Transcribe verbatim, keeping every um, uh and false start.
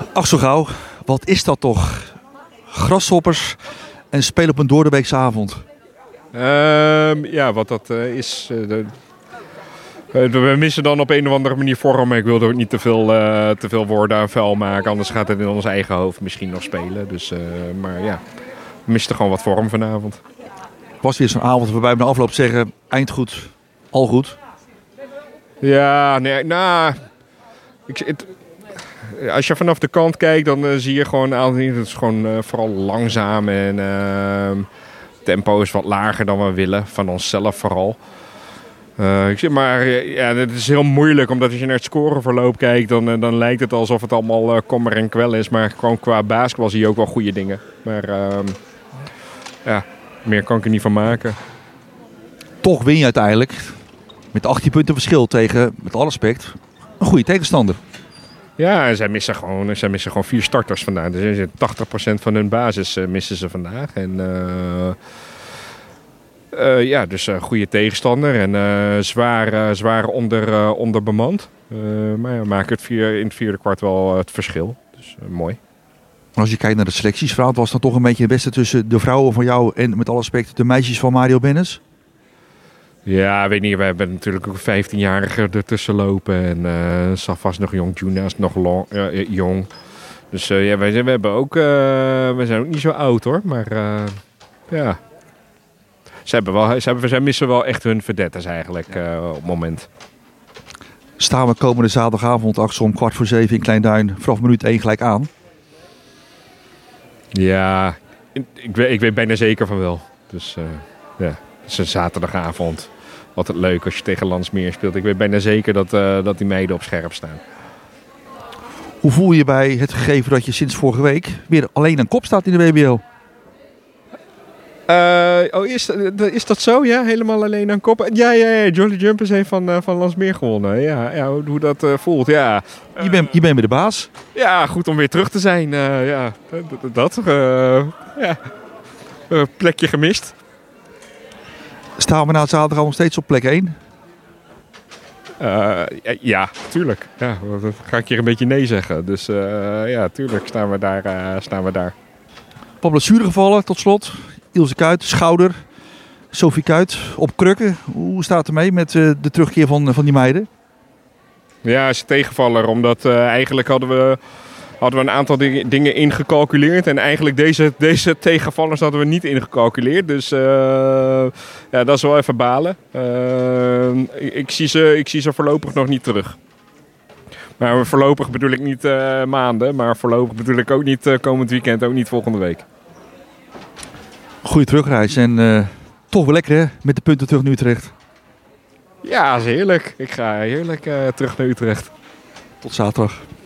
Ach zo gauw, wat is dat toch? Grashoppers en spelen op een doordeweekse avond. Um, ja, wat dat uh, is... Uh, de, uh, we missen dan op een of andere manier vorm. Ik wilde ook niet te veel, uh, te veel woorden aan vuil maken. Anders gaat het in ons eigen hoofd misschien nog spelen. Dus, uh, maar ja, we misten gewoon wat vorm vanavond. Was weer zo'n avond waarbij we na afloop zeggen... eind goed, al goed? Ja, nee, nou... Ik, het, als je vanaf de kant kijkt, dan uh, zie je gewoon een aantal dingen. Het is gewoon uh, vooral langzaam en... Uh, tempo is wat lager dan we willen, van onszelf vooral. Uh, ik zeg maar, ja, het is heel moeilijk, omdat als je naar het scoreverloop kijkt, dan, dan lijkt het alsof het allemaal uh, kommer en kwel is. Maar gewoon qua basketbal zie je ook wel goede dingen. Maar uh, ja, meer kan ik er niet van maken. Toch win je uiteindelijk met achttien punten verschil tegen, met alle respect, een goede tegenstander. Ja, zij missen gewoon, zij missen gewoon vier starters vandaag. Dus tachtig procent van hun basis uh, missen ze vandaag. En uh, uh, ja, dus een uh, goede tegenstander. En uh, zwaar, uh, zwaar onder, uh, onderbemand. Uh, maar ja, maken het vier, in het vierde kwart wel uh, het verschil. Dus uh, mooi. Als je kijkt naar de selectiesverhaal, was dat toch een beetje het beste tussen de vrouwen van jou en met alle respect de meisjes van Mario Bennis? Ja, weet niet. We hebben natuurlijk ook een vijftienjarige ertussen lopen. En uh, Safas nog jong, Juna is nog long, uh, jong. Dus uh, ja, wij, zijn, we, hebben ook, uh, we zijn ook niet zo oud hoor. Maar uh, ja, ze, hebben wel, ze, hebben, ze missen wel echt hun verdetters eigenlijk uh, op het moment. Staan we komende zaterdagavond achter om kwart voor zeven in Klein-Duin vanaf minuut één gelijk aan? Ja, ik weet, ik weet bijna zeker van wel. Dus uh, ja, het is een zaterdagavond. Altijd leuk als je tegen Landsmeer speelt. Ik weet bijna zeker dat, uh, dat die meiden op scherp staan. Hoe voel je bij het gegeven dat je sinds vorige week weer alleen aan kop staat in de W B O? Uh, oh, is, is dat zo? Ja, helemaal alleen aan kop? Ja, ja, ja. Jolly Jumpers heeft van, uh, van Landsmeer gewonnen. Ja, ja, hoe, hoe dat uh, voelt, ja. Uh, je bent je bent weer de baas. Ja, goed om weer terug te zijn. Uh, ja, dat. dat uh, ja. Uh, plekje gemist. Staan we na het zaterdag nog steeds op plek één? Uh, ja, tuurlijk. Ja, dan ga ik hier een beetje nee zeggen. Dus uh, ja, tuurlijk staan we daar. Uh, staan we daar. Wat blessuregevallen tot slot. Ilse Kuyt, schouder. Sophie Kuyt op krukken. Hoe staat het ermee met uh, de terugkeer van, van die meiden? Ja, is een tegenvaller. Omdat uh, eigenlijk hadden we, hadden we een aantal ding, dingen ingecalculeerd. En eigenlijk deze, deze tegenvallers hadden we niet ingecalculeerd. Dus uh, ja, dat is wel even balen. Uh, ik, ik, zie ze, ik zie ze voorlopig nog niet terug. Maar voorlopig bedoel ik niet uh, maanden. Maar voorlopig bedoel ik ook niet uh, komend weekend. Ook niet volgende week. Goeie terugreis. En uh, toch wel lekker hè, met de punten terug naar Utrecht. Ja, dat is heerlijk. Ik ga heerlijk uh, terug naar Utrecht. Tot zaterdag.